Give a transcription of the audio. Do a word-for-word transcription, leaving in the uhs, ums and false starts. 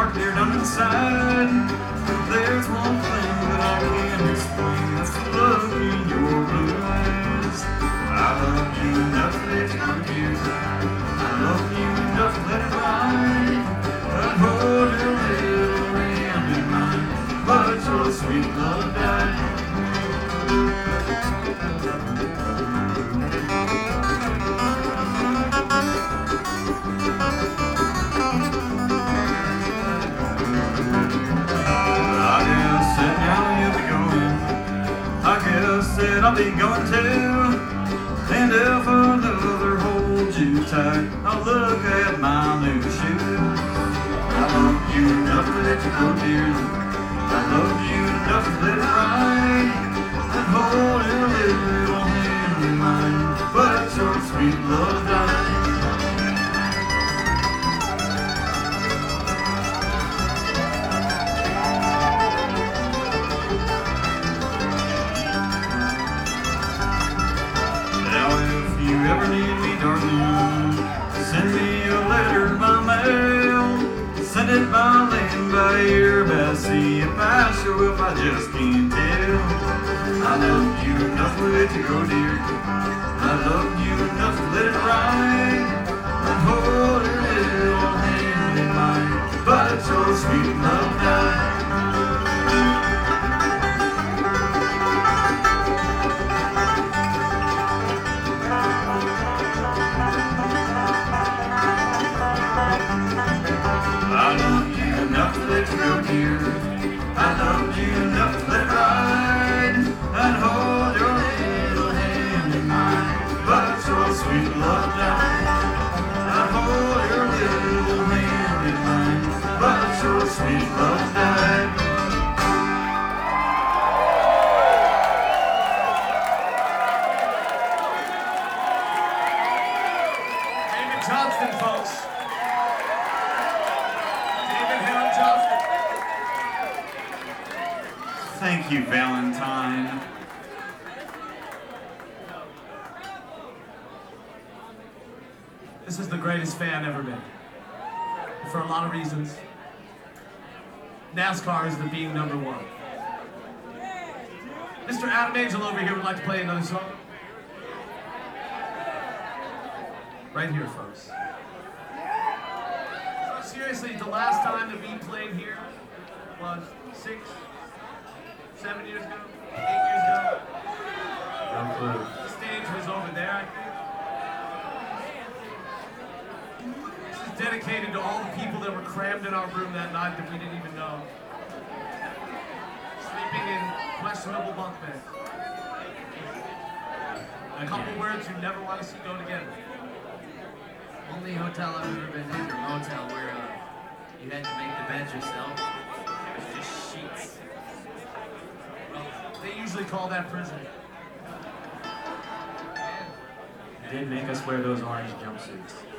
dark there down inside. There's one thing that I can't explain, that's the look in your blue eyes. I love you enough to let you go, dear. I love you enough to let it ride. I'd hold your little hand in mine, but your sweet love died. Said I'll be going too, and if another holds you tight, I'll look at my new shoes. I love you enough to let you go, dear. I love you enough to let it ride. I'd hold your little hand in mine, but your sweet love died. Ever need me, darling, send me a letter by mail. Send it by land, by air, by sea, if I show if I just can't tell. I love you enough to let you go, dear. I love you enough to let it ride. I'd hold your little hand in mine, but your sweet love died. Dear, I loved you enough to let it ride. I'd hold your little hand in mine, but your sweet love died. I'd hold your little hand in mine, but your sweet love died. David Johnston, folks. David Harold Johnston. Thank you, Valentine. This is the greatest fan ever made. For a lot of reasons. NASCAR is the being number one. Mister Adam Angel over here would like to play another song. Right here, folks. So seriously, the last time that we played here was six, seven years ago, eight years ago. No clue. The stage was over there, I think. This is dedicated to all the people that were crammed in our room that night that we didn't even know. Sleeping in questionable bunk beds. A couple words you never want to see go together. Only hotel I've ever been in, or motel, where uh, you had to make the beds yourself. It was just sheets. They usually call that prison. They did make us wear those orange jumpsuits.